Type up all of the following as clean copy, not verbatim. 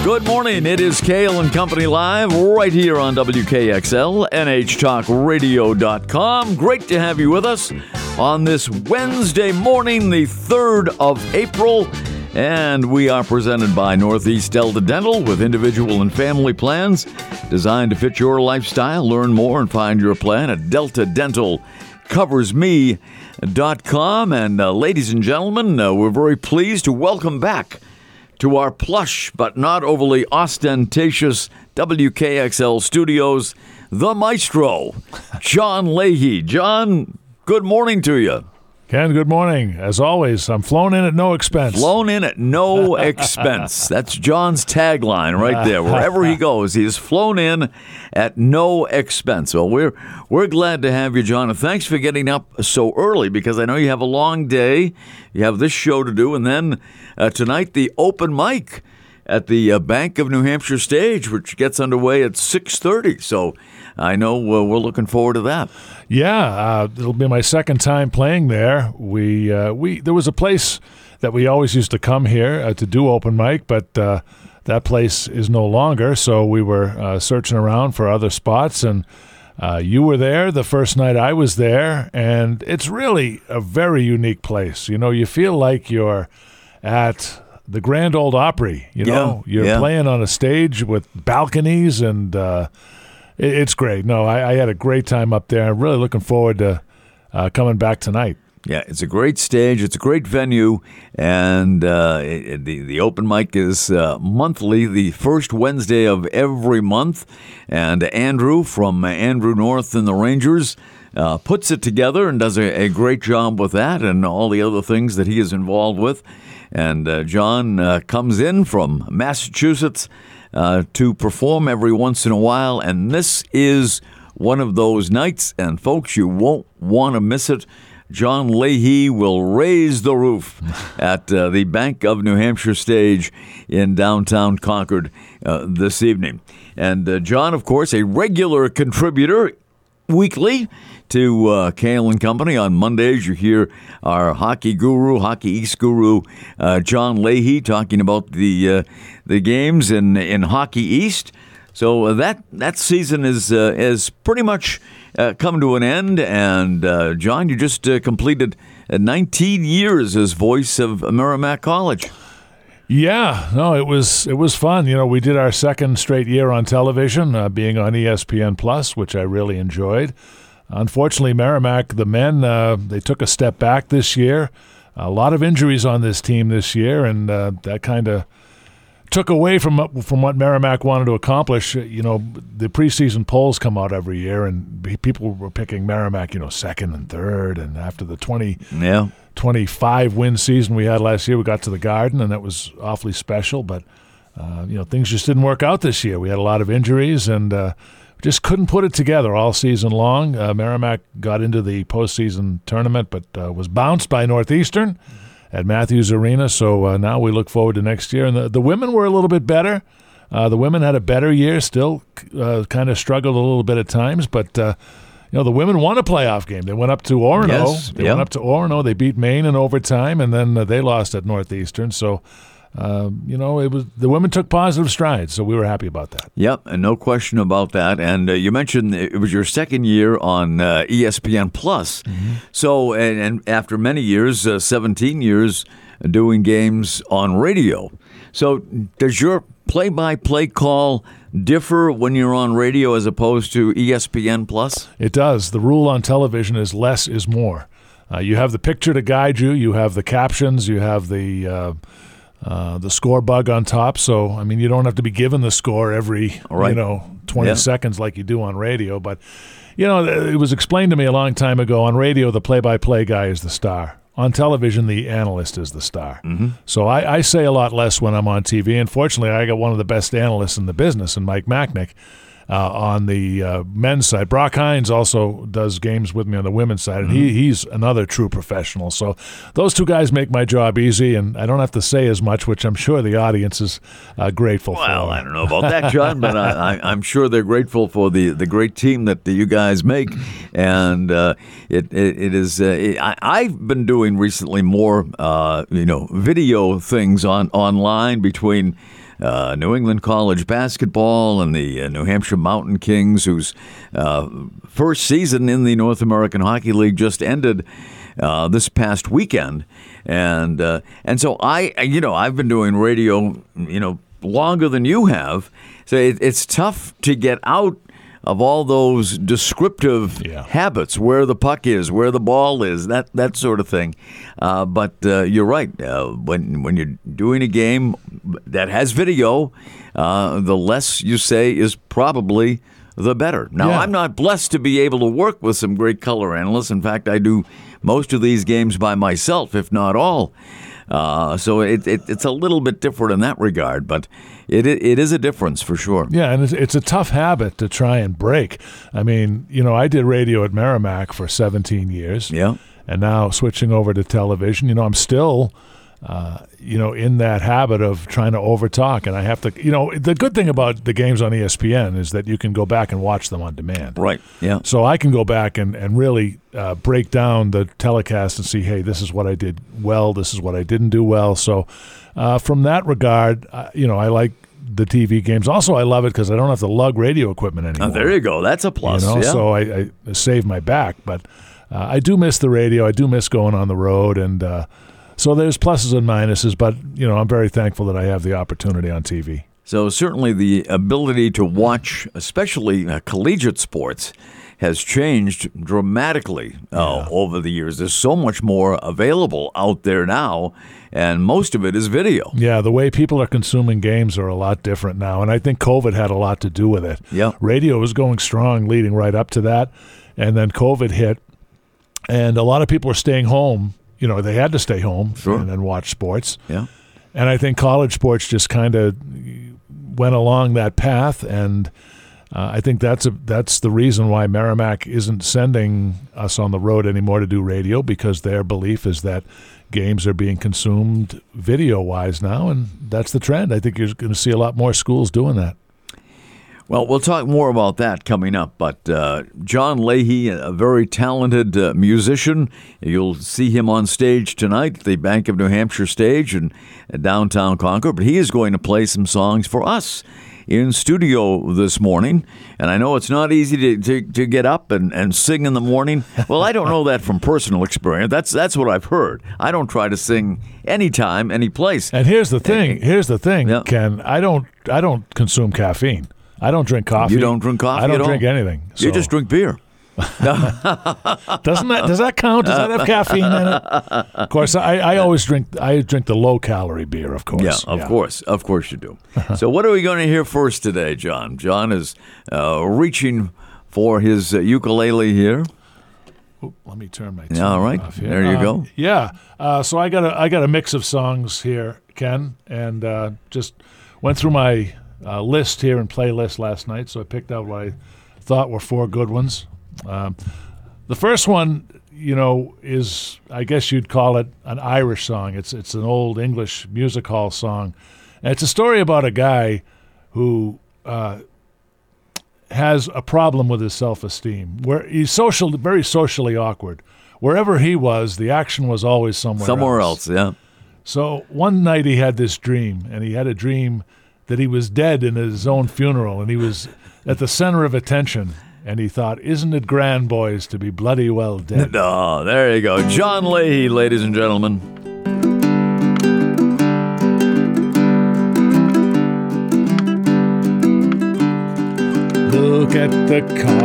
Good morning. It is Kale and Company Live right here on WKXL, NHTalkRadio.com. Great to have you with us on this Wednesday morning, the 3rd of April. And we are presented by Northeast Delta Dental with individual and family plans designed to fit your lifestyle. Learn more and find your plan at deltadentalcoversme.com. And ladies and gentlemen, we're very pleased to welcome back to our plush but not overly ostentatious WKXL studios, the maestro, John Leahy. John, good morning to you. Ken, good morning. As always, I'm flown in at no expense. Flown in at no expense. That's John's tagline right there. Wherever he goes, he is flown in at no expense. Well, we're glad to have you, John, and thanks for getting up so early because I know you have a long day. You have this show to do, and then tonight the open mic at the Bank of New Hampshire stage, which gets underway at 6:30. So I know we're looking forward to that. Yeah, it'll be my second time playing there. There was a place that we always used to come here to do open mic, but that place is no longer. So we were searching around for other spots, and you were there the first night I was there, and it's really a very unique place. You know, you feel like you're at the Grand Ole Opry. You're playing on a stage with balconies, and it's great. No, I had a great time up there. I'm really looking forward to coming back tonight. Yeah, it's a great stage. It's a great venue, and the open mic is monthly, the first Wednesday of every month. And Andrew from Andrew North and the Rangers puts it together and does a great job with that and all the other things that he is involved with. And John comes in from Massachusetts to perform every once in a while, and this is one of those nights, and folks, you won't want to miss it. John Leahy will raise the roof at the Bank of New Hampshire stage in downtown Concord this evening. And John, of course, a regular contributor weekly to Kale and Company. On Mondays, you hear our hockey guru, Hockey East guru, John Leahy, talking about the games in Hockey East. So that season is pretty much come to an end. And John, you just completed 19 years as voice of Merrimack College. Yeah, no, it was fun. You know, we did our second straight year on television, being on ESPN Plus, which I really enjoyed. Unfortunately, Merrimack, the men, they took a step back this year. A lot of injuries on this team this year, and that kind of took away from what Merrimack wanted to accomplish. You know, the preseason polls come out every year, and people were picking Merrimack, second and third. And after the 25 win season we had last year, we got to the Garden, and that was awfully special. But things just didn't work out this year. We had a lot of injuries, and just couldn't put it together all season long. Merrimack got into the postseason tournament, but was bounced by Northeastern at Matthews Arena. So now we look forward to next year. And the women were a little bit better. The women had a better year, still kind of struggled a little bit at times. But, the women won a playoff game. They went up to Orono. Yes, went up to Orono. They beat Maine in overtime, and then they lost at Northeastern. So, it was the women took positive strides, so we were happy about that. Yep, and no question about that. And you mentioned it was your second year on ESPN Plus. Mm-hmm. So, and after many years, 17 years doing games on radio. So, does your play-by-play call differ when you're on radio as opposed to ESPN Plus? It does. The rule on television is less is more. You have the picture to guide you. You have the captions. You have the score bug on top. So, I mean, you don't have to be given the score every, 20 seconds like you do on radio. But, it was explained to me a long time ago, on radio, the play-by-play guy is the star. On television, the analyst is the star. Mm-hmm. So I say a lot less when I'm on TV. Unfortunately, I got one of the best analysts in the business, in Mike Machnick, on the men's side. Brock Hines also does games with me on the women's side, and he's another true professional. So those two guys make my job easy, and I don't have to say as much, which I'm sure the audience is grateful for. Well, I don't know about that, John, but I'm sure they're grateful for the great team that you guys make. And it is. I've been doing recently more, video things online between New England College basketball and the New Hampshire Mountain Kings, whose first season in the North American Hockey League just ended this past weekend. And so I've been doing radio, longer than you have. So it's tough to get out of all those descriptive habits, where the puck is, where the ball is, that sort of thing. But you're right. When you're doing a game that has video, the less you say is probably the better. Now, I'm not blessed to be able to work with some great color analysts. In fact, I do most of these games by myself, if not all. So it's a little bit different in that regard, but it is a difference for sure. Yeah, and it's a tough habit to try and break. I mean, I did radio at Merrimack for 17 years. Yeah. And now switching over to television, I'm still, in that habit of trying to overtalk. And I have to, the good thing about the games on ESPN is that you can go back and watch them on demand. Right, yeah. So I can go back and really break down the telecast and see, hey, this is what I did well, this is what I didn't do well. So from that regard, I like the TV games. Also, I love it because I don't have to lug radio equipment anymore. Oh, there you go. That's a plus. So I save my back. But I do miss the radio. I do miss going on the road. And so there's pluses and minuses. But, I'm very thankful that I have the opportunity on TV. So certainly the ability to watch, especially collegiate sports, has changed dramatically over the years. There's so much more available out there now, and most of it is video. Yeah, the way people are consuming games are a lot different now, and I think COVID had a lot to do with it. Yeah. Radio was going strong leading right up to that, and then COVID hit, and a lot of people were staying home. They had to stay home and watch sports. Yeah. And I think college sports just kind of went along that path, and I think that's the reason why Merrimack isn't sending us on the road anymore to do radio, because their belief is that games are being consumed video-wise now, and that's the trend. I think you're going to see a lot more schools doing that. Well, we'll talk more about that coming up, but John Leahy, a very talented musician. You'll see him on stage tonight at the Bank of New Hampshire stage in downtown Concord, but he is going to play some songs for us in studio this morning. And I know it's not easy to get up and sing in the morning. Well, I don't know that from personal experience. That's what I've heard. I don't try to sing anytime, any place. And here's the thing, Ken. I don't consume caffeine. I don't drink coffee. You don't drink coffee I don't at drink all? anything. So. You just drink beer. Does that count? Does that have caffeine in it? Of course, I always drink the low calorie beer, of course. Yeah, of course you do. So what are we going to hear first today, John? John is reaching for his ukulele here. Ooh, let me turn my tune off here. There you go. So I got a mix of songs here, Ken, and just went through my list here and playlist last night, so I picked out what I thought were 4 good ones. The first one, is, I guess you'd call it an Irish song. It's an old English music hall song. And it's a story about a guy who has a problem with his self-esteem, where he's very socially awkward. Wherever he was, the action was always somewhere else. Yeah. So one night he had this dream, and he had a dream that he was dead in his own funeral, and he was at the center of attention. And he thought, isn't it grand, boys, to be bloody well dead? Oh, there you go. John Leahy, ladies and gentlemen. Look at the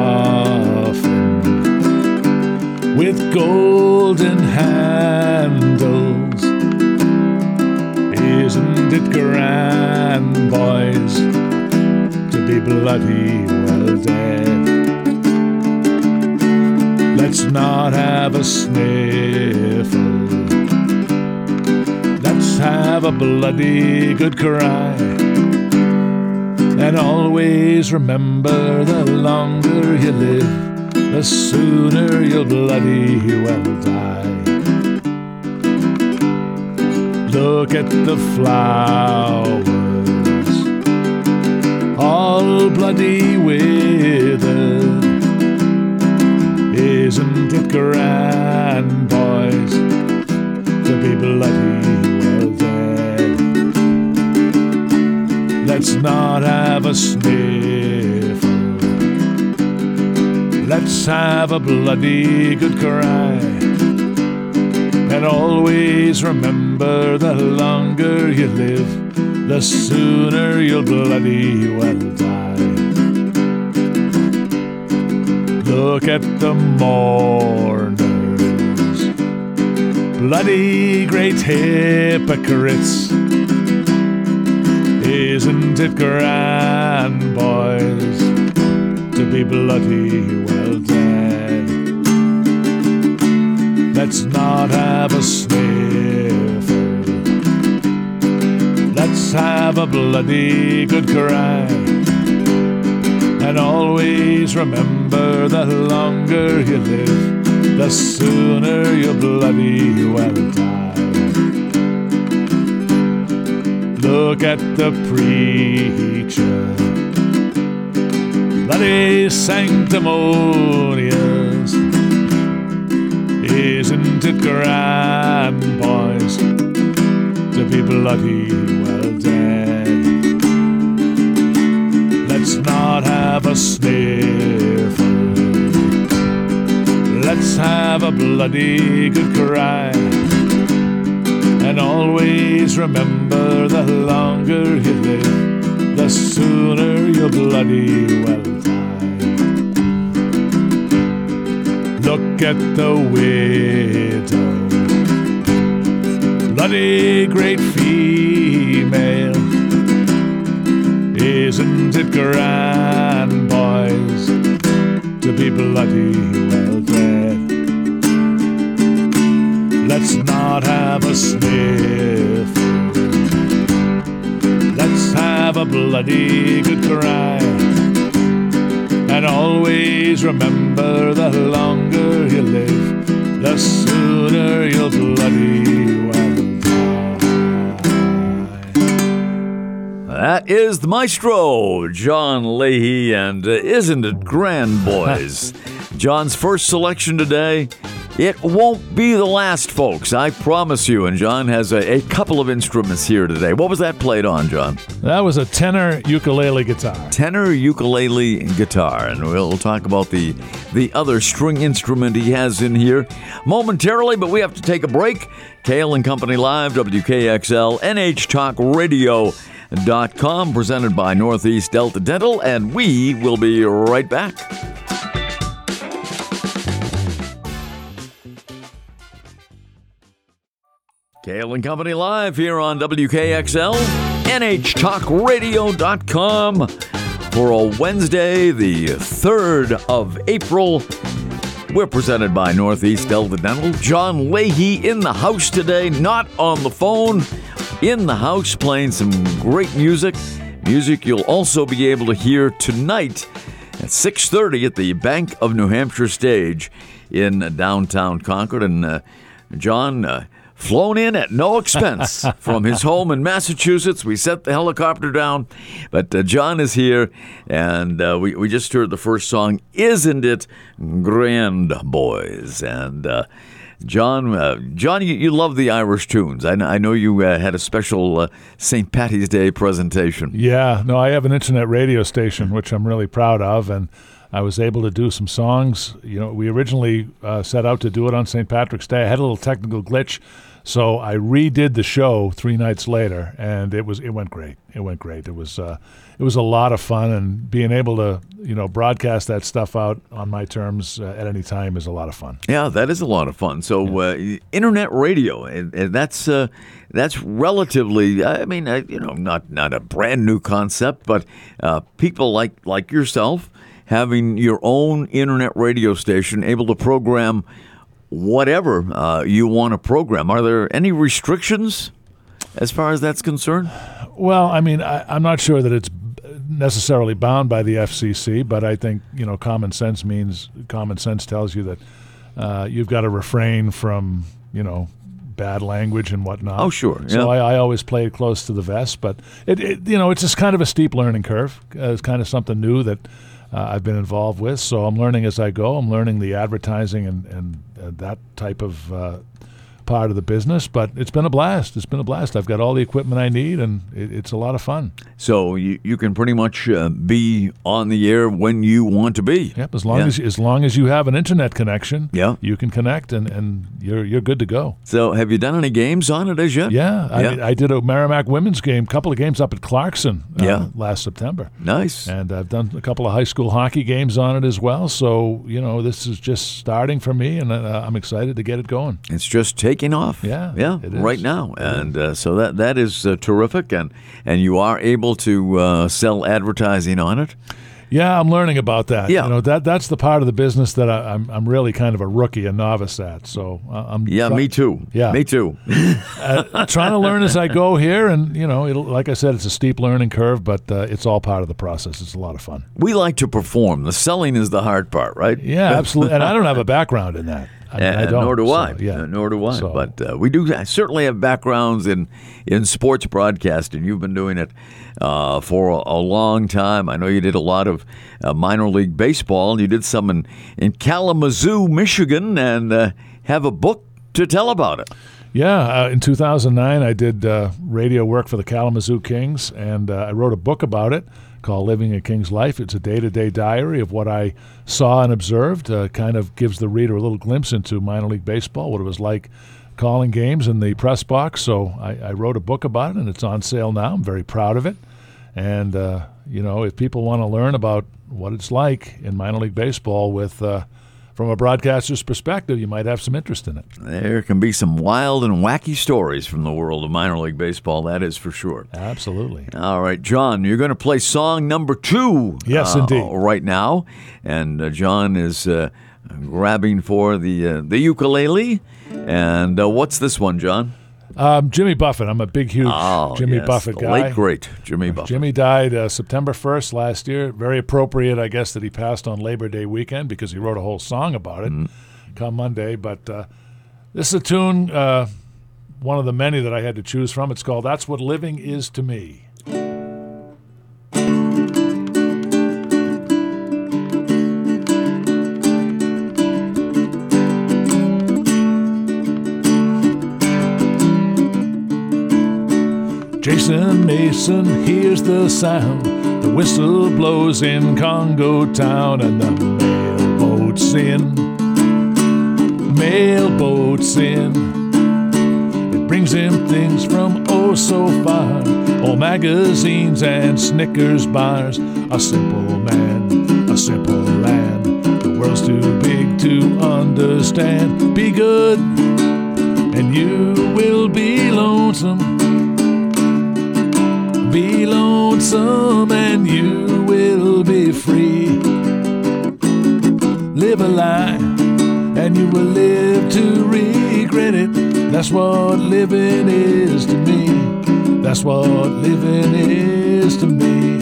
coffin with golden handles. Isn't it grand, boys, to be bloody well dead? Let's not have a sniffle. Let's have a bloody good cry. And always remember, the longer you live, the sooner you'll bloody well die. Look at the flowers, all bloody withered. Isn't it grand, boys, to be bloody well dead? Let's not have a sniffle. Let's have a bloody good cry. And always remember, the longer you live, the sooner you'll bloody well die. Look at the mourners, bloody great hypocrites. Isn't it grand, boys, to be bloody well dead? Let's not have a sniffle. Let's have a bloody good cry. And always remember, the longer you live, the sooner you'll bloody well die. Look at the preacher, bloody sanctimonious. Isn't it grand, boys, to be bloody well dead? Let's not have a sniffle. Let's have a bloody good cry. And always remember, the longer you live, the sooner you'll bloody well die. Look at the widow, bloody great female. Isn't it grand, boys, to be bloody well dead? Let's not have a sniffle. Let's have a bloody good cry. And always remember, the longer you live, the sooner you'll bloody well die. That is the maestro, John Leahy, and Isn't It Grand, Boys? John's first selection today. It won't be the last, folks, I promise you. And John has a couple of instruments here today. What was that played on, John? That was a tenor ukulele guitar. Tenor ukulele guitar. And we'll talk about the other string instrument he has in here momentarily, but we have to take a break. Kale and Company Live, WKXL, NHTalkRadio.com, presented by Northeast Delta Dental, and we will be right back. Kale and Company Live here on WKXL, NHTalkRadio.com for a Wednesday, the 3rd of April. We're presented by Northeast Delta Dental. John Leahy in the house today, not on the phone, in the house playing some great music. Music you'll also be able to hear tonight at 6:30 at the Bank of New Hampshire stage in downtown Concord. And John... flown in at no expense from his home in Massachusetts. We sent the helicopter down, but John is here, and we just heard the first song, Isn't It Grand, Boys? And John, you love the Irish tunes. I know you had a special St. Paddy's Day presentation. Yeah, no, I have an internet radio station, which I'm really proud of, and I was able to do some songs. You know, we originally set out to do it on St. Patrick's Day. I had a little technical glitch, so I redid the show 3 nights later, and it went great. It went great. It was a lot of fun, and being able to broadcast that stuff out on my terms at any time is a lot of fun. Yeah, that is a lot of fun. So internet radio, and that's relatively, not a brand new concept, but people like yourself having your own internet radio station, able to program whatever you want to program. Are there any restrictions as far as that's concerned? Well, I mean, I'm not sure that it's necessarily bound by the FCC, but I think, common sense tells you that you've got to refrain from, bad language and whatnot. Oh, sure. Yeah. So I always play it close to the vest, but it's just kind of a steep learning curve. It's kind of something new that I've been involved with, so I'm learning as I go. I'm learning the advertising and that type of part of the business, but it's been a blast. It's been a blast. I've got all the equipment I need, and it's a lot of fun. So you can pretty much be on the air when you want to be. Yep, as long as you have an internet connection, yeah, you can connect, and you're good to go. So have you done any games on it as yet? Yeah, I did a Merrimack women's game, couple of games up at Clarkson last September. Nice. And I've done a couple of high school hockey games on it as well. So, this is just starting for me, and I'm excited to get it going. It's just taking off. Yeah, it is. Right now. And so that is terrific. And you are able to sell advertising on it. Yeah, I'm learning about that. Yeah. That's the part of the business that I'm really kind of a rookie, a novice at. So me too. Yeah, me too. Trying to learn as I go here, and like I said, it's a steep learning curve, but it's all part of the process. It's a lot of fun. We like to perform. The selling is the hard part, right? Yeah, absolutely. And I don't have a background in that. I don't. Nor do I. Nor do I. But we do certainly have backgrounds in sports broadcasting. You've been doing it for a long time. I know you did a lot of minor league baseball. You did some in Kalamazoo, Michigan, and have a book to tell about it. Yeah, in 2009, I did radio work for the Kalamazoo Kings, and I wrote a book about it called Living a King's Life. It's a day-to-day diary of what I saw and observed. Kind of gives the reader a little glimpse into minor league baseball, what it was like calling games in the press box. So I wrote a book about it, and it's on sale now. I'm very proud of it. And, if people want to learn about what it's like in minor league baseball from a broadcaster's perspective, you might have some interest in it. There can be some wild and wacky stories from the world of minor league baseball, that is for sure. Absolutely. All right, John, you're going to play song number 2. Yes, indeed. Right now. And John is grabbing for the ukulele. And what's this one, John? Jimmy Buffett. I'm a big, huge Jimmy Buffett guy. Late, great Jimmy Buffett. Jimmy died September 1st last year. Very appropriate, I guess, that he passed on Labor Day weekend because he wrote a whole song about it come Monday. But this is a tune, one of the many that I had to choose from. It's called That's What Living Is to Me. Jason Mason hears the sound. The whistle blows in Congo town, and the mailboat's in. It brings him things from oh so far, old magazines and Snickers bars. A simple man, a simple land. The world's too big to understand. Be good, and you will be lonesome. Be lonesome and you will be free. Live a lie and you will live to regret it. That's what living is to me. That's what living is to me.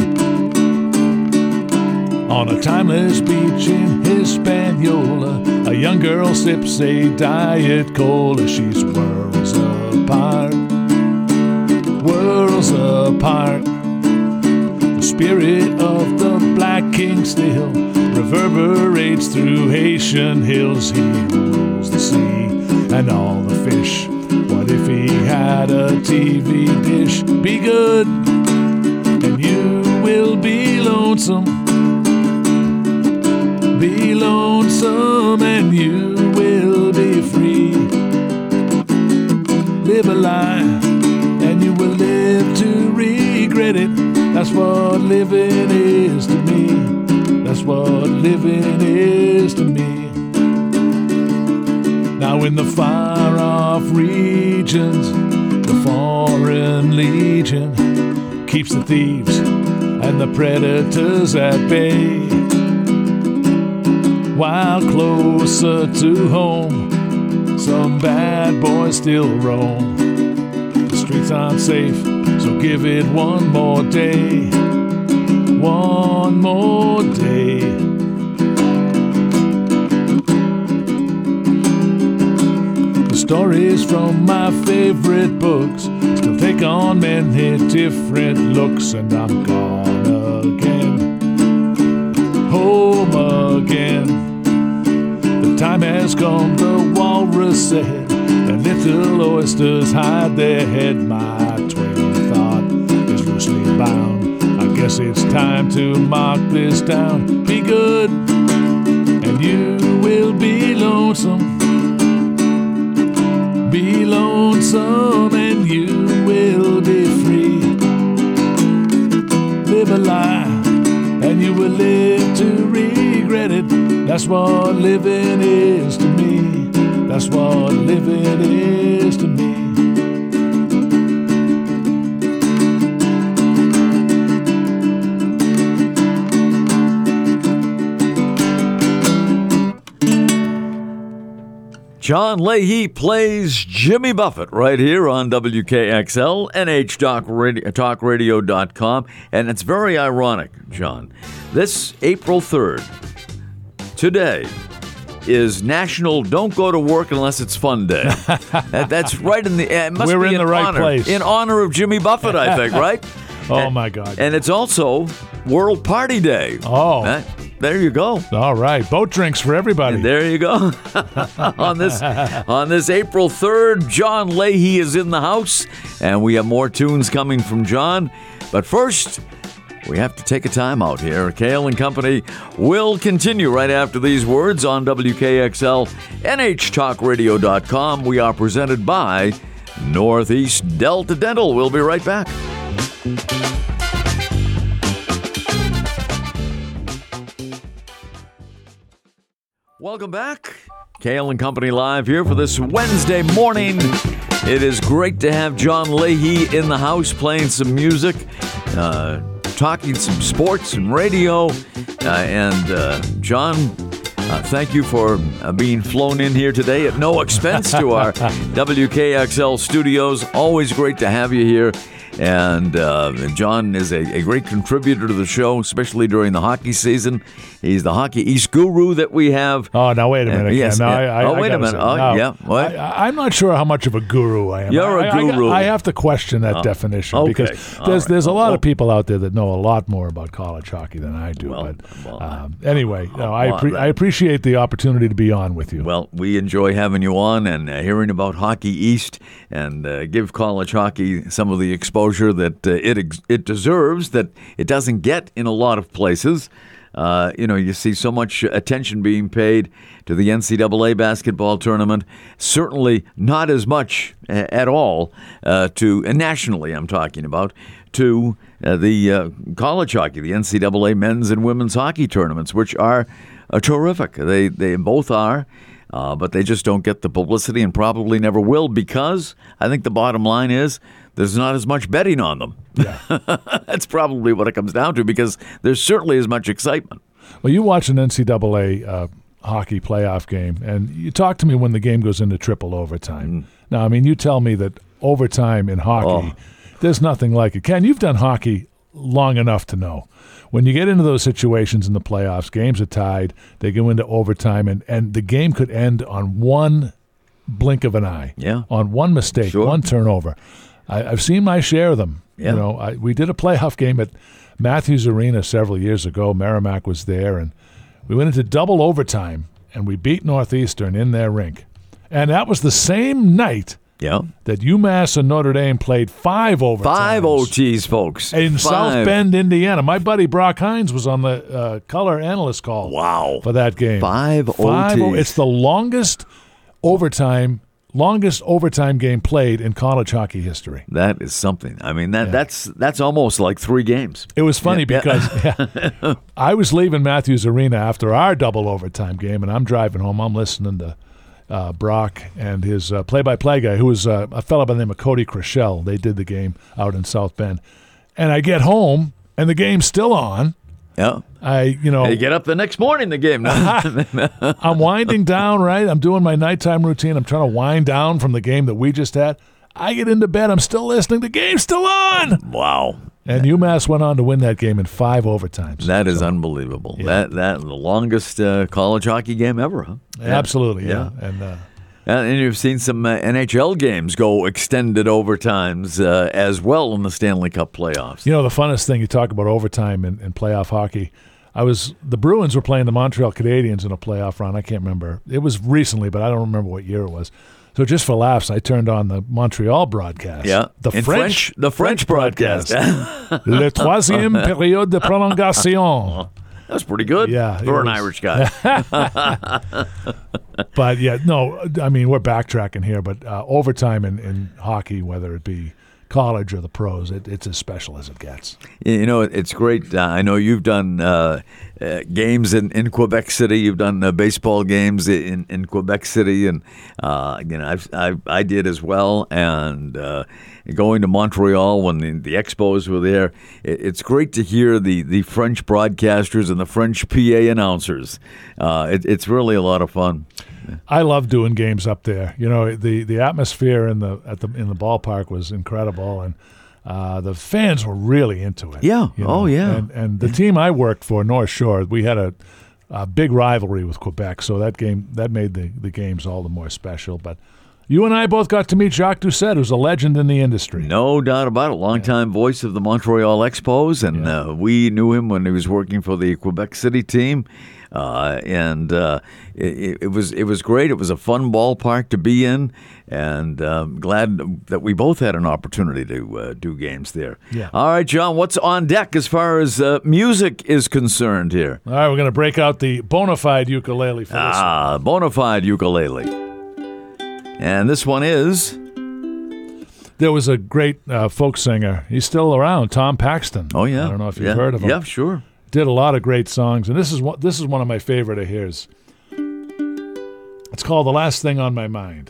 On a timeless beach in Hispaniola, a young girl sips a Diet Cola. She's worlds apart. Worlds apart. The spirit of the Black King still reverberates through Haitian hills. He rules the sea and all the fish. What if he had a TV dish? Be good and you will be lonesome. Be lonesome and you will be free. Live a lie and you will live to regret it. That's what living is to me. That's what living is to me. Now in the far-off regions, the Foreign Legion keeps the thieves and the predators at bay. While closer to home, some bad boys still roam. The streets aren't safe, so give it one more day. One more day. The stories from my favorite books still take on many different looks, and I'm gone again, home again. The time has come, the walrus said, and little oysters hide their head. My train of thought is loosely bound. I guess it's time to mark this down. Be good, and you will be lonesome. Be lonesome, and you will be free. Live a lie, and you will live to regret it. That's what living is to me. That's what living is to me. John Leahy plays Jimmy Buffett right here on WKXL, NHTalkRadio.com. And it's very ironic, John. This April 3rd, today, is National Don't Go to Work Unless It's Fun Day. That's right in the... It must We're be in the right place. In honor of Jimmy Buffett, I think, right? Oh, my God. And it's also World Party Day. Oh. There you go. All right. Boat drinks for everybody. And there you go. on this April 3rd, John Leahy is in the house, and we have more tunes coming from John. But first, we have to take a time out here. Kale and Company will continue right after these words on WKXL, NHTalkRadio.com. We are presented by Northeast Delta Dental. We'll be right back. Welcome back. Kale and Company live here for this Wednesday morning. It is great to have John Leahy in the house playing some music, talking some sports and radio. John, thank you for being flown in here today at no expense to our WKXL studios. Always great to have you here. And John is a great contributor to the show, especially during the hockey season. He's the Hockey East guru that we have. Oh, now wait a minute. Yes. No, Wait a minute. Yeah. What? I'm not sure how much of a guru I am. You're a guru. I have to question that definition okay. because there's a lot of people out there that know a lot more about college hockey than I do. Anyway, I appreciate the opportunity to be on with you. Well, we enjoy having you on and hearing about Hockey East and give college hockey some of the exposure that it deserves, that it doesn't get in a lot of places. You see so much attention being paid to the NCAA basketball tournament. Certainly not as much at all nationally, I'm talking about, to the college hockey, the NCAA men's and women's hockey tournaments, which are terrific. They both are. But they just don't get the publicity and probably never will, because I think the bottom line is there's not as much betting on them. Yeah. That's probably what it comes down to, because there's certainly as much excitement. Well, you watch an NCAA hockey playoff game, and you talk to me when the game goes into triple overtime. Now, I mean, you tell me that overtime in hockey, there's nothing like it. Ken, you've done hockey long enough to know. When you get into those situations in the playoffs, games are tied, they go into overtime, and the game could end on one blink of an eye, on one mistake, one turnover. I've seen my share of them. Yeah. We did a playoff game at Matthews Arena several years ago. Merrimack was there, and we went into double overtime, and we beat Northeastern in their rink. And that was the same night that UMass and Notre Dame played 5 overtimes. 5 OTs, folks. In South Bend, Indiana. My buddy Brock Hines was on the color analyst call for that game. 5 OTs. It's the longest overtime game played in college hockey history. That is something. I mean, that's almost like 3 games. It was funny because I was leaving Matthews Arena after our double overtime game, and I'm driving home. I'm listening to Brock and his play-by-play guy, who was a fellow by the name of Cody Crichell. They did the game out in South Bend. And I get home, and the game's still on. Yeah. You get up the next morning, the game. I'm winding down, right? I'm doing my nighttime routine. I'm trying to wind down from the game that we just had. I get into bed. I'm still listening. The game's still on. Wow. And UMass went on to win that game in 5 overtimes. That is unbelievable. Yeah. That the longest college hockey game ever, huh? Absolutely, yeah. And you've seen some NHL games go extended overtimes as well in the Stanley Cup playoffs. You know, the funnest thing, you talk about overtime in playoff hockey. The Bruins were playing the Montreal Canadiens in a playoff run. I can't remember. It was recently, but I don't remember what year it was. So just for laughs, I turned on the Montreal broadcast. Yeah. The In French broadcast. Le troisième période de prolongation. That's pretty good for an Irish guy. But yeah, no, I mean, we're backtracking here, but overtime in hockey, whether it be college or the pros, it's as special as it gets. You know, it's great. I know you've done games in Quebec City. You've done baseball games in Quebec City, and I did as well. And going to Montreal when the Expos were there, it's great to hear the French broadcasters and the French PA announcers. It's really a lot of fun. I love doing games up there. You know, the atmosphere in the ballpark was incredible, and the fans were really into it. Yeah. You know? Oh, yeah. And the team I worked for, North Shore, we had a big rivalry with Quebec, so that made the games all the more special. But you and I both got to meet Jacques Doucette, who's a legend in the industry. No doubt about it. Longtime voice of the Montreal Expos, and we knew him when he was working for the Quebec City team. It was great. It was a fun ballpark to be in, and glad that we both had an opportunity to do games there. Yeah. All right, John, what's on deck as far as music is concerned here? All right, we're going to break out the Bonafide ukulele for this one. Bonafide ukulele. And this one is... There was a great folk singer. He's still around, Tom Paxton. Oh, yeah. I don't know if you've heard of him. Yeah, sure. Did a lot of great songs, and this is one of my favorite of his. It's called "The Last Thing on My Mind."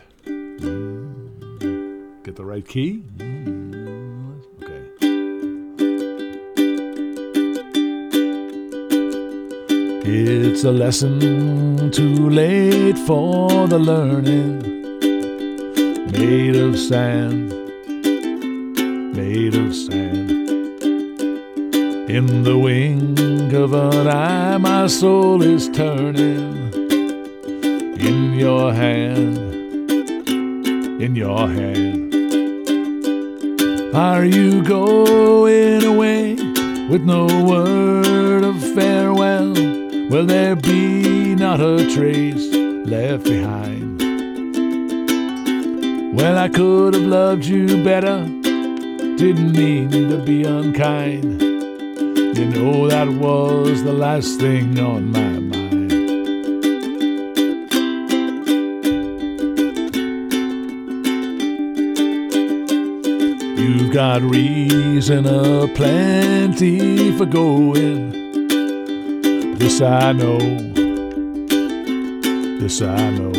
Get the right key. Okay. It's a lesson too late for the learning, made of sand, made of sand. In the wink of an eye, my soul is turning. In your hand, in your hand. Are you going away with no word of farewell? Will there be not a trace left behind? Well, I could have loved you better, didn't mean to be unkind. You know that was the last thing on my mind. You've got reason aplenty for going. This I know, this I know.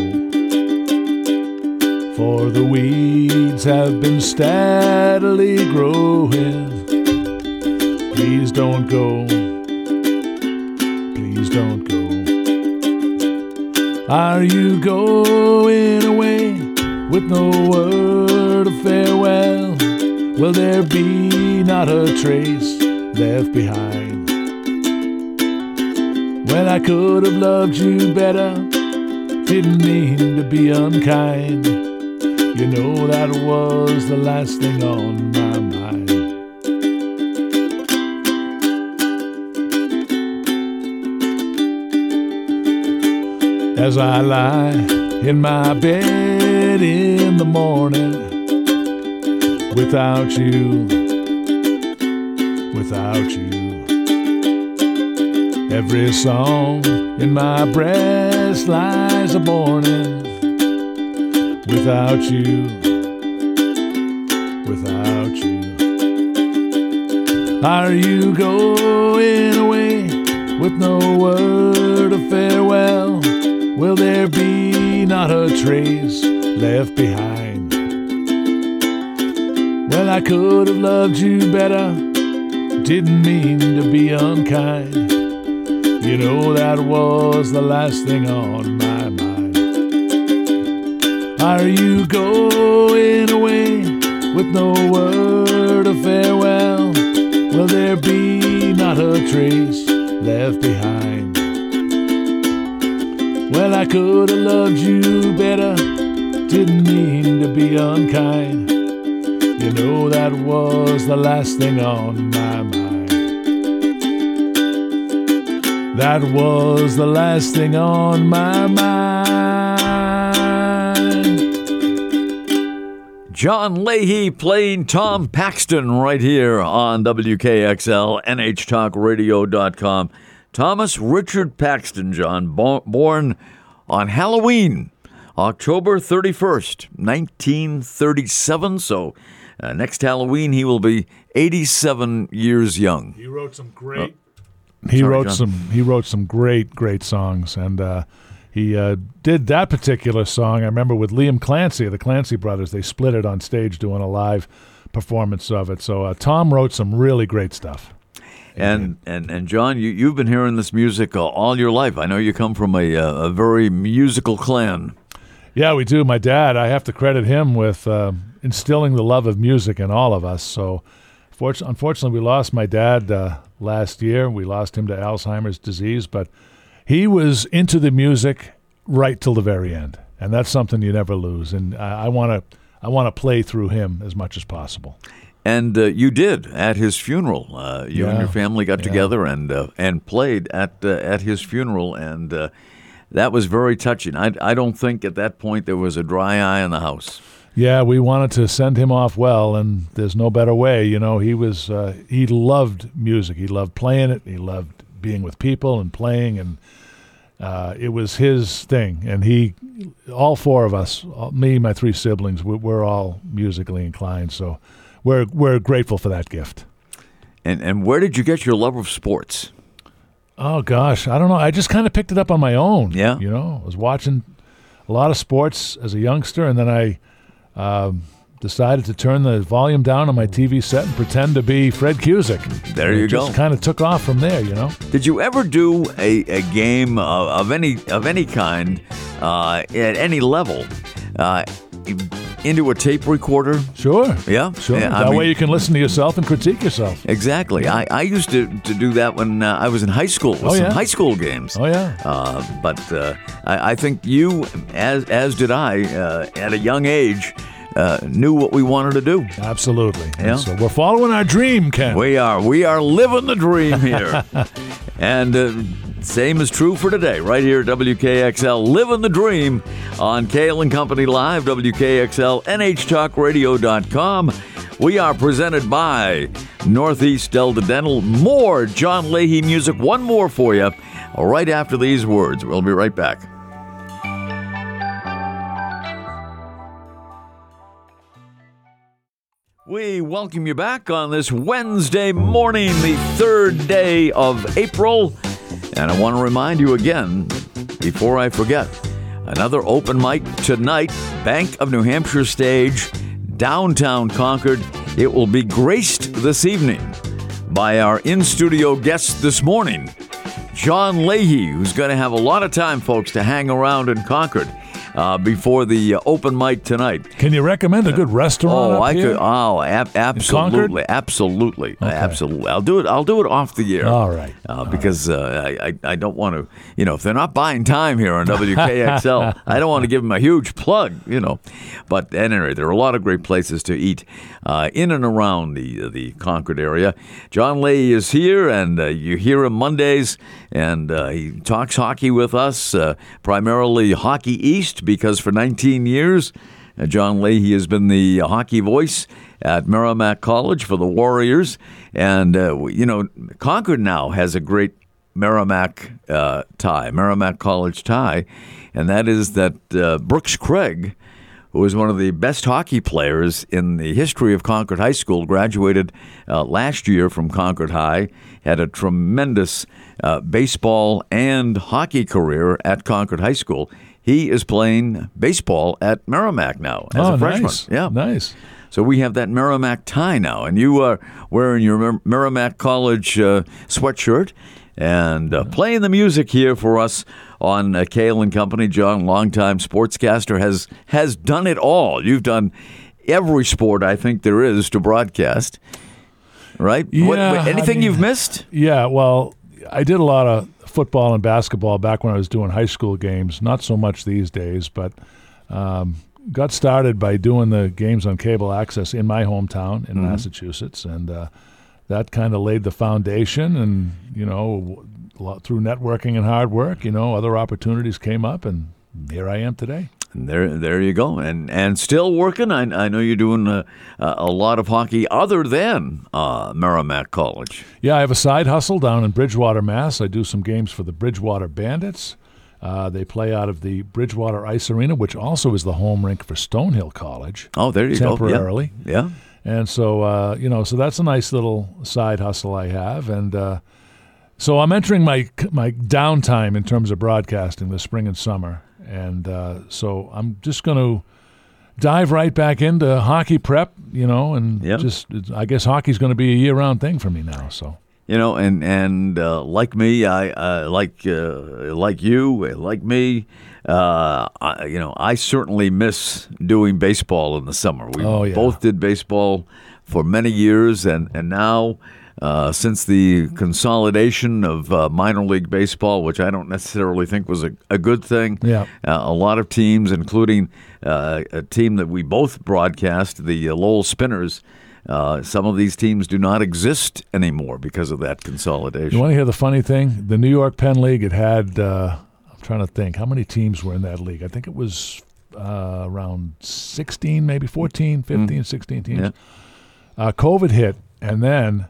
For the weeds have been steadily growing. Please don't go, please don't go. Are you going away with no word of farewell? Will there be not a trace left behind? Well, I could have loved you better, didn't mean to be unkind. You know that was the last thing on my mind. As I lie in my bed in the morning, without you, without you. Every song in my breast lies a-mourning. Without you, without you. Are you going away with no word of farewell? Will there be not a trace left behind? Well, I could have loved you better, didn't mean to be unkind. You know that was the last thing on my mind. Are you going away with no word of farewell? Will there be not a trace left behind? Well, I could have loved you better, didn't mean to be unkind. You know that was the last thing on my mind. That was the last thing on my mind. John Leahy playing Tom Paxton right here on WKXL, NHTalkRadio.com. Thomas Richard Paxton, John, born on Halloween, October 31st, 1937. So next Halloween, he will be 87 years young. He wrote some great. He wrote some great songs, and he did that particular song. I remember with Liam Clancy, the Clancy brothers. They split it on stage doing a live performance of it. So Tom wrote some really great stuff. And John, you've been hearing this music all your life. I know you come from a very musical clan. Yeah, we do. My dad, I have to credit him with instilling the love of music in all of us. So unfortunately, we lost my dad last year. We lost him to Alzheimer's disease, but he was into the music right till the very end, and that's something you never lose. And I want to play through him as much as possible. And you did at his funeral. You and your family got together and played at his funeral, and that was very touching. I don't think at that point there was a dry eye in the house. Yeah, we wanted to send him off well, and there's no better way. You know, he loved music. He loved playing it. He loved being with people and playing, and it was his thing. And all four of us, me, my three siblings, we're all musically inclined. So we're grateful for that gift. And where did you get your love of sports? Oh gosh, I don't know. I just kind of picked it up on my own. Yeah, you know, I was watching a lot of sports as a youngster, and then I decided to turn the volume down on my TV set and pretend to be Fred Cusick. There you go. Just kind of took off from there, you know. Did you ever do a game of any kind at any level into a tape recorder? Sure. Yeah? Sure. Yeah, that way you can listen to yourself and critique yourself. Exactly. I used to do that when I was in high school with some high school games. Oh, yeah. But I think you, as did I, at a young age, knew what we wanted to do. Absolutely. Yeah. So we're following our dream, Ken. We are living the dream here. And same is true for today, right here at WKXL, living the dream on Kale and Company Live, WKXL, NHTalkRadio.com. We are presented by Northeast Delta Dental. More John Leahy music, one more for you, right after these words. We'll be right back. We welcome you back on this Wednesday morning, the 3rd day of April. And I want to remind you again, before I forget, another open mic tonight, Bank of New Hampshire stage, downtown Concord. It will be graced this evening by our in-studio guest this morning, John Leahy, who's going to have a lot of time, folks, to hang around in Concord before the open mic tonight. Can you recommend a good restaurant up here? Absolutely, absolutely, Okay. absolutely. I'll do it off the air. All right. Because I don't want to, if they're not buying time here on WKXL, I don't want to give them a huge plug, But anyway, there are a lot of great places to eat in and around the Concord area. John Leahy is here, and you hear him Mondays, and he talks hockey with us, primarily Hockey East, because for 19 years, John Leahy has been the hockey voice at Merrimack College for the Warriors. And, Concord now has a great Merrimack College tie, and that is that Brooks Craig, who was one of the best hockey players in the history of Concord High School, graduated last year from Concord High, had a tremendous baseball and hockey career at Concord High School. He is playing baseball at Merrimack now as a freshman. Nice. Yeah, nice. So we have that Merrimack tie now, and you are wearing your Merrimack College sweatshirt and playing the music here for us on Kale and Company. John, longtime sportscaster, has done it all. You've done every sport I think there is to broadcast, right? Yeah, anything you've missed? Yeah, well, I did a lot of football and basketball back when I was doing high school games. Not so much these days, but got started by doing the games on cable access in my hometown in Massachusetts, and that kind of laid the foundation. And through networking and hard work, other opportunities came up, and here I am today. And there you go, and still working. I know you're doing a lot of hockey other than Merrimack College. Yeah, I have a side hustle down in Bridgewater, Mass. I do some games for the Bridgewater Bandits. They play out of the Bridgewater Ice Arena, which also is the home rink for Stonehill College. Oh, there you temporarily. go. Yeah. And so, so that's a nice little side hustle I have. And so I'm entering my downtime in terms of broadcasting this spring and summer. And so I'm just going to dive right back into hockey prep, and I guess hockey's going to be a year-round thing for me now. So. And like me, I like you, like me. I certainly miss doing baseball in the summer. We both did baseball for many years, and now since the consolidation of minor league baseball, which I don't necessarily think was a good thing, a lot of teams, including a team that we both broadcast, the Lowell Spinners. Some of these teams do not exist anymore because of that consolidation. You want to hear the funny thing? The New York Penn League, it had, I'm trying to think, how many teams were in that league? I think it was around 16, maybe 14, 15, 16 teams. Yeah. COVID hit, and then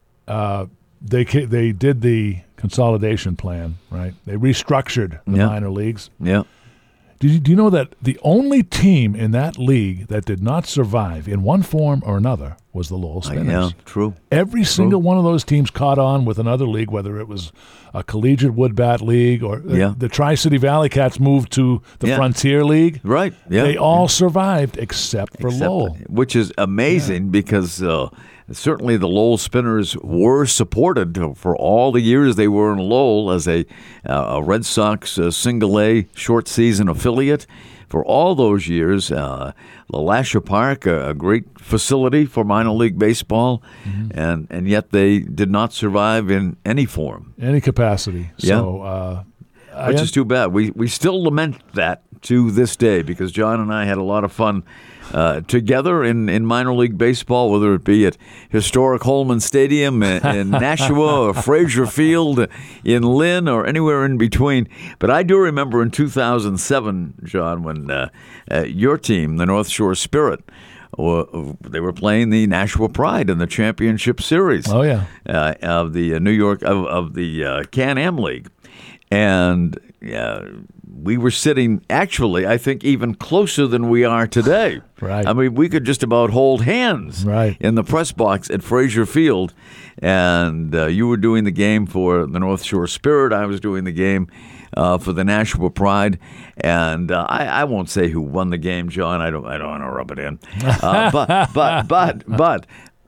they did the consolidation plan, right? They restructured the minor leagues. Yeah. Do you know that the only team in that league that did not survive in one form or another was the Lowell Spinners? Yeah, true. Every single one of those teams caught on with another league, whether it was a collegiate woodbat league or the Tri-City Valley Cats moved to the Frontier League. Right, yeah. They all survived except for Lowell. Which is amazing because certainly the Lowell Spinners were supported for all the years they were in Lowell as a Red Sox single-A short season affiliate. For all those years, LaLasha Park, a great facility for minor league baseball, and yet they did not survive in any form. Any capacity. Yeah. So, which is too bad. We still lament that to this day because John and I had a lot of fun together in minor league baseball, whether it be at historic Holman Stadium in Nashua or Frazier Field in Lynn or anywhere in between. But I do remember in 2007, John, when your team, the North Shore Spirit, they were playing the Nashua Pride in the championship series. Oh yeah, of the New York of the Can-Am League, and we were sitting, actually, I think, even closer than we are today. Right. I mean, we could just about hold hands in the press box at Frazier Field. And you were doing the game for the North Shore Spirit. I was doing the game for the Nashua Pride. And I won't say who won the game, John. I don't want to rub it in. But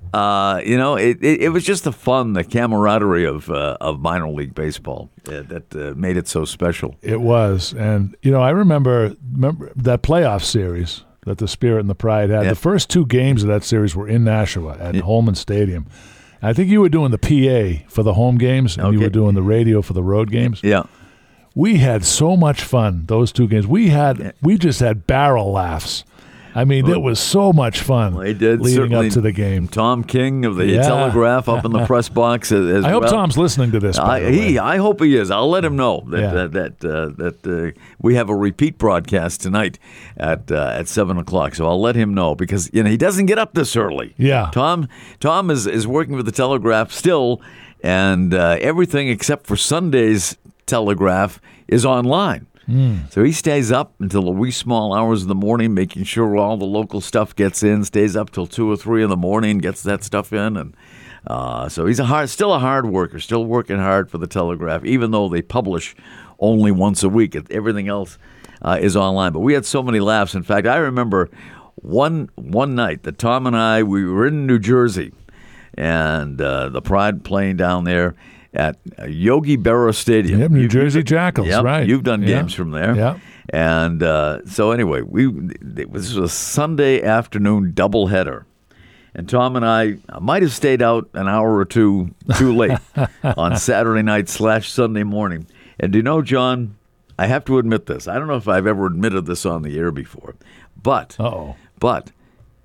it was just the fun, the camaraderie of minor league baseball that made it so special. It was, and I remember that playoff series that the Spirit and the Pride had. The first two games of that series were in Nashua at Holman Stadium. And I think you were doing the PA for the home games, and you were doing the radio for the road games. Yeah. We had so much fun those two games. We just had barrel laughs. I mean, it was so much fun leading up to the game. Tom King of the Telegraph up in the press box as well. I hope Tom's listening to this. I hope he is. I'll let him know that we have a repeat broadcast tonight at 7:00. So I'll let him know because he doesn't get up this early. Yeah, Tom is working with the Telegraph still, and everything except for Sunday's Telegraph is online. So he stays up until the wee small hours of the morning, making sure all the local stuff gets in, stays up till 2 or 3 in the morning, gets that stuff in. And so he's still a hard worker, still working hard for the Telegraph, even though they publish only once a week. Everything else is online. But we had so many laughs. In fact, I remember one night that Tom and we were in New Jersey, and the Pride playing down there at Yogi Berra Stadium. Yep, New Jersey Jackals, right. You've done games from there. Yeah. And so anyway, this was a Sunday afternoon doubleheader. And Tom and I might have stayed out an hour or two too late on Saturday night / Sunday morning. And do you know, John, I have to admit this. I don't know if I've ever admitted this on the air before. But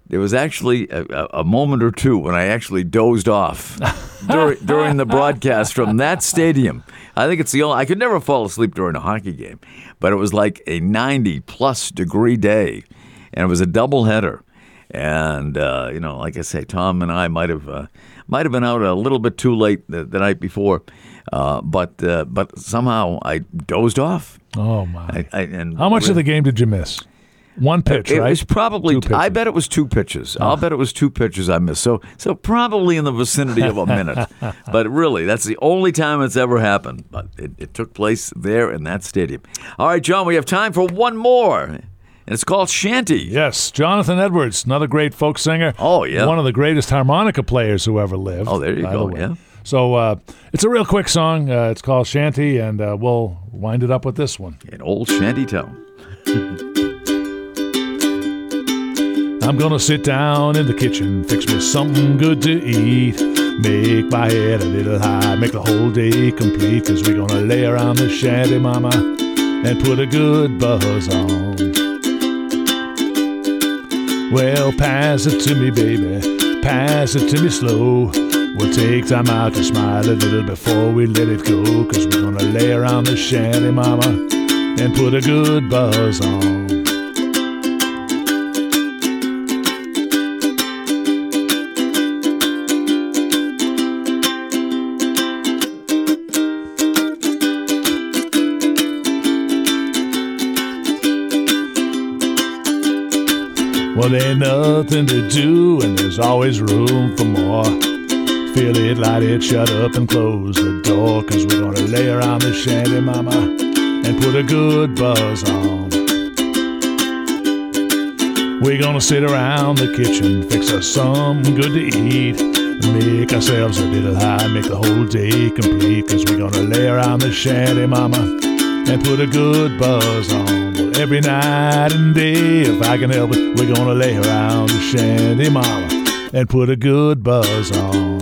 there was actually a moment or two when I actually dozed off during the broadcast from that stadium. I think it's the only. I could never fall asleep during a hockey game, but it was like a 90-plus degree day, and it was a doubleheader. And like I say, Tom and I might have been out a little bit too late the night before, but somehow I dozed off. Oh my! How much of the game did you miss? One pitch, right? It was probably. I bet it was 2 pitches. I'll bet it was 2 pitches I missed. So probably in the vicinity of a minute. But really, that's the only time it's ever happened. But it took place there in that stadium. All right, John, we have time for one more. And it's called Shanty. Yes, Jonathan Edwards, another great folk singer. Oh, yeah. One of the greatest harmonica players who ever lived. Oh, there you go, yeah. So it's a real quick song. It's called Shanty, and we'll wind it up with this one. In old shanty town. I'm gonna sit down in the kitchen, fix me something good to eat, make my head a little high, make the whole day complete, 'cause we're gonna lay around the shanty, mama, and put a good buzz on. Well, pass it to me, baby, pass it to me slow. We'll take time out to smile a little before we let it go, 'cause we're gonna lay around the shanty, mama, and put a good buzz on. Well, ain't nothing to do, and there's always room for more. Feel it, light it, shut up and close the door, 'cause we're gonna lay around the shanty, mama, and put a good buzz on. We're gonna sit around the kitchen, fix us something good to eat, make ourselves a little high, make the whole day complete, 'cause we're gonna lay around the shanty, mama, and put a good buzz on. Well, every night and day, if I can help it, we're gonna lay around the shanty, mama, and put a good buzz on.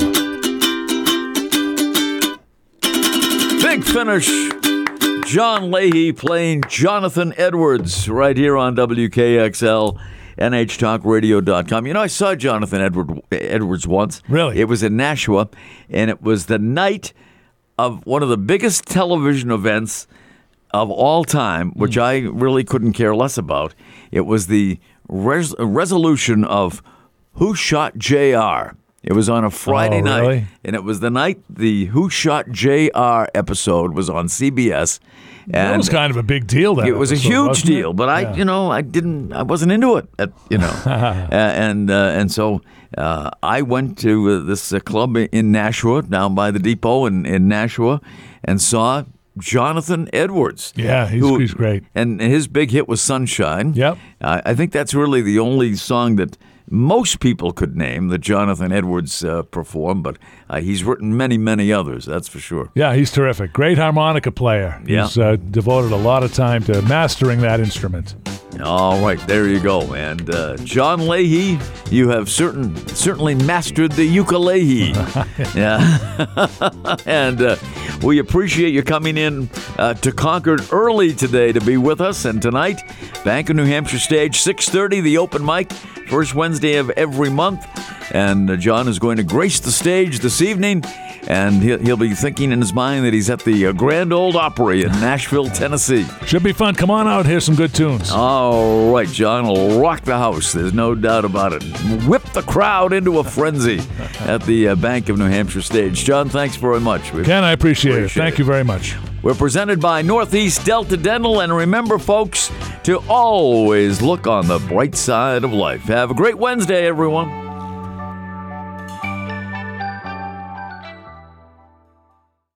Big finish. John Leahy playing Jonathan Edwards right here on WKXL, NHTalkRadio.com. You know, I saw Jonathan Edwards once. Really? It was in Nashua, and it was the night of one of the biggest television events of all time, which I really couldn't care less about. It was the resolution of Who Shot J.R. It was on a Friday night, and it was the night the Who Shot J.R. episode was on CBS. And that was kind of a big deal. That it was episode, a huge deal, it? but I wasn't into it. And so I went to this club in Nashua, down by the depot in Nashua, and saw Jonathan Edwards. Yeah, he's great. And his big hit was Sunshine. Yep. I think that's really the only song that most people could name that Jonathan Edwards performed, but he's written many, many others, that's for sure. Yeah, he's terrific. Great harmonica player. Yeah. He's devoted a lot of time to mastering that instrument. All right, there you go. And John Leahy, you have certainly mastered the ukulele. Yeah. And we appreciate you coming in to Concord early today to be with us. And tonight, Bank of New Hampshire stage, 6:30, the open mic, first Wednesday of every month. And John is going to grace the stage this evening. And he'll be thinking in his mind that he's at the Grand Ole Opry in Nashville, Tennessee. Should be fun. Come on out, hear some good tunes. All right, John will rock the house. There's no doubt about it. Whip the crowd into a frenzy at the Bank of New Hampshire stage. John, thanks very much. Ken, I appreciate it. Thank you very much. We're presented by Northeast Delta Dental. And remember, folks, to always look on the bright side of life. Have a great Wednesday, everyone.